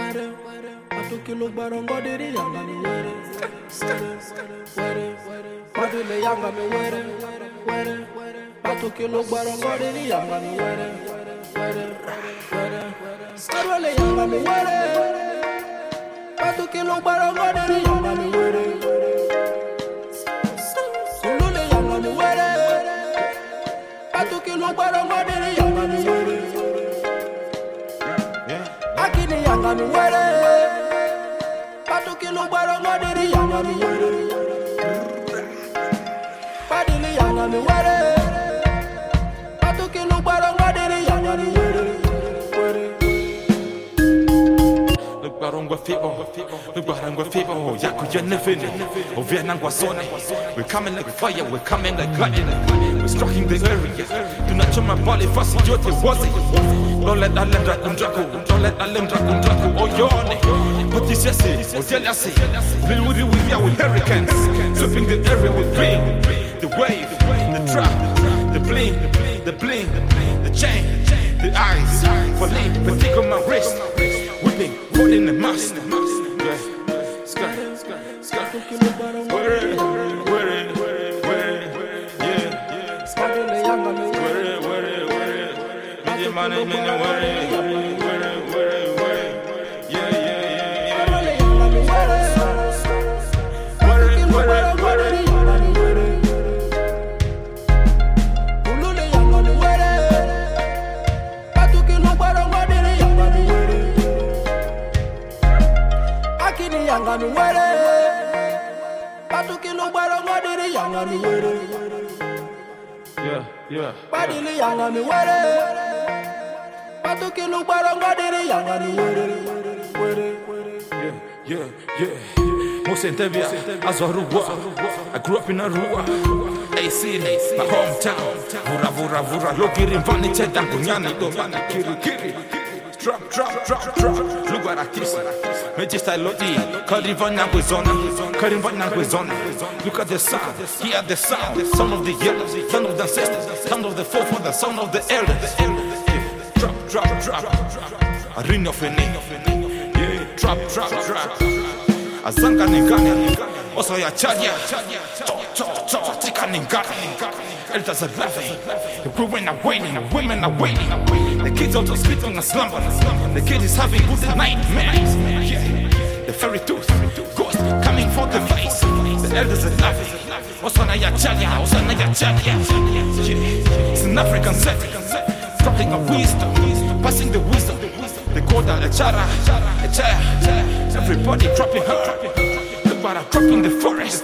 Atukilo barongo diri yanga mi were. Madule yanga mi were. Atukilo barongo diri yanga mi were. Madule yanga mi were. Atukilo barongo diri yanga mi were. Sulule yanga mi were. Atukilo barongo diri yanga mi were. Akini yanga mi were. Atukilo barongo diri yanga mi were. Padili yanga mi were. Atukilo barongo diri yanga mi were. Look barongo fibo, look barongo fibo. Yaku yenefini, ovianangwa zone. We're coming like fire, we're coming like lightning. We're striking the area. Do not show my body fast, you're the wazi. Don't let Alem Draco, don't let Alem Draco. Oh, yoni. What is yesi, or jealousy? Real with hurricanes. Sweeping the area with rain. The wave, the trap, the bling, the chain, the eyes. Falling, but take on my wrist. Whipping, holding the mask. Yeah, sky. Where, yeah. Where, my name in the where, yeah. Yanga mi were, Atukilo barongo diri yanga mi were. Yeah. Padili yanga mi were, Atukilo barongo diri yanga mi were. Yeah. Mosentevia, Azorua. I grew up in Arua. AC, my hometown. Vura. Lokirin vanite dangunyani do bana kiri. Drop. Look what I kiss. Majesta Lodi, Karivana Guizona. Look at the sound, hear the sound. Son of the yellows, son of the ancestors, son of the forefather, son of the elders. Drop. A ring of a name. Yeah, drop. Azanga Ningani. Also, ya Chadia. Tika Ningani. Elders are laughing. The women are waiting. The kids also sleeping and slumber. The kid is having good nightmares. Yeah. The fairy tooth, ghost coming for the face. The elders are laughing. Osana ya Chadia. Yeah. It's an African set. Dropping of wisdom. Passing the wisdom. They call that a chara. Everybody dropping her. Look what I'm dropping the forest.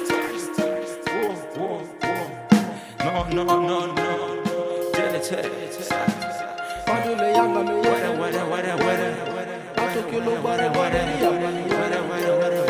No. Madule yanga mi were. Atukilo barongo diri yanga mi were.